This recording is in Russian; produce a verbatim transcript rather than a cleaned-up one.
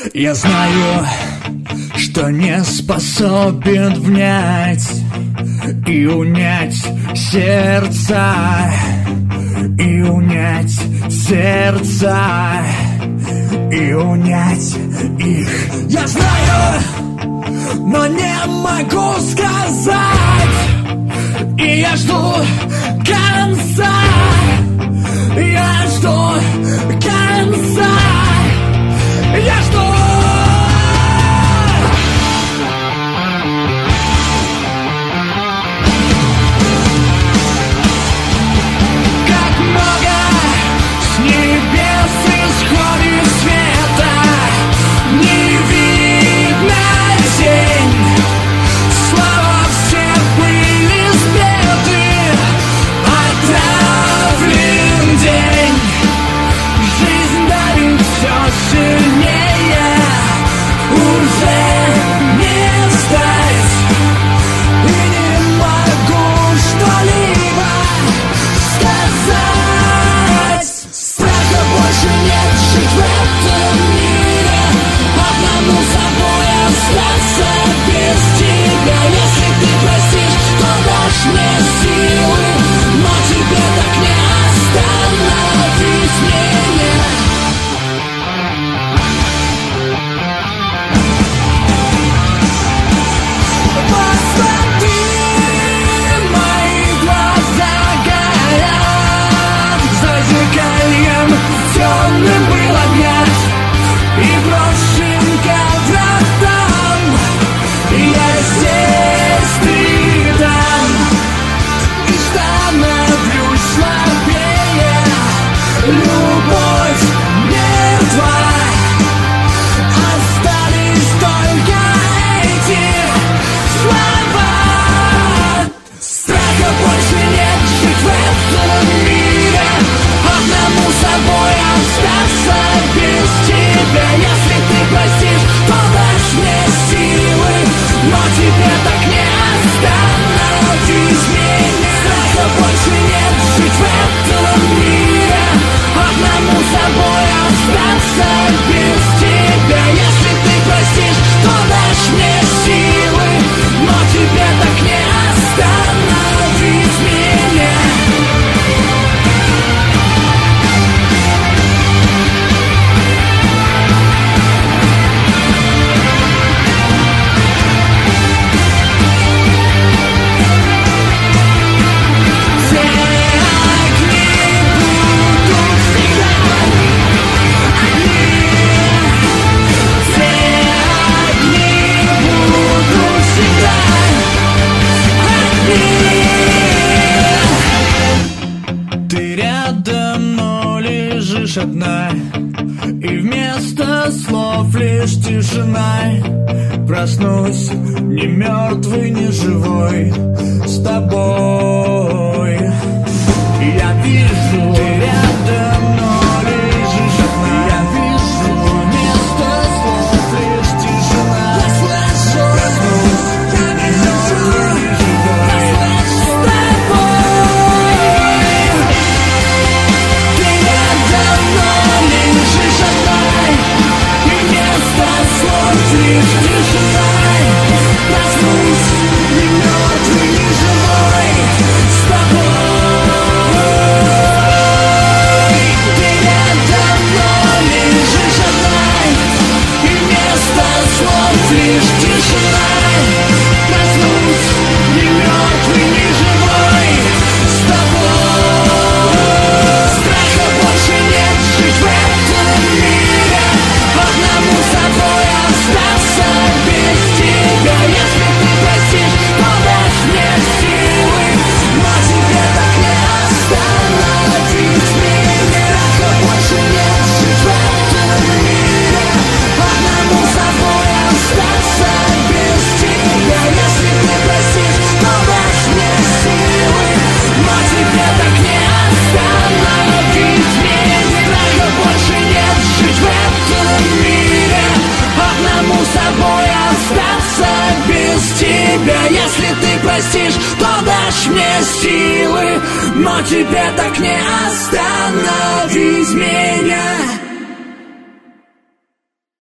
Я знаю, что не способен внять и унять сердца, и унять сердца, и унять их. Я знаю, но не могу сказать, и я жду конца, я жду конца, я жду. Как много с небес исходит света, не видно тень, слова все были сбиты, отравлен день. Жизнь давит все сильнее, уже не встать, и не могу что-либо сказать. Страха больше нет жить в этом мире, одному собой остаться без тебя. Если ты простишь, то дашь мне силы, но тебе так не остановить меня. Посмотри, мои глаза горят, за зеркальем темным был объят, и брошен ковром. Я здесь, ты там, и становлюсь слабее. Любовь мертва, остались только эти слова. Страха больше нет жить в этом мире, одному собой остаться без тебя. Если ты простишь, то дашь мне силы, но тебе так не остановить меня. Страха больше нет жить в этом мире, одному собой остаться без тебя. Если ты простишь, то дашь мне силы, но тебе так не остановить меня. Все огни будут всегда, огни, все огни будут всегда, огни. Ты рядом, но лежишь одна, и вместо слов лишь тишина. Проснусь не мертвый, не живой с тобой. Я вижу, ты рядом, но лежишь одна. Я вижу, вместо слов лишь тишина. Я слышу, проснусь не мертвый, не живой с тобой. Ты рядом, но лежишь одна, и вместо слов лишь тишина. Проснусь не мертвый, не живой с тобой. Ты рядом, но лежишь одна, и вместо слов лишь тишина. Проснусь не мертвый, не живой с тобой. Страха больше нет жить в этом мире, одному собой остаться без тебя. Если ты простишь, то дашь мне силы, но тебе так не остановить меня. Страха больше нет жить в этом мире, одному собой остаться без тебя. Если ты простишь, то дашь мне силы, но тебе так не остановить меня. Страха больше нет жить в этом мире, одному собой остаться без тебя. Если ты простишь, то дашь мне силы, но тебе так не остановить меня.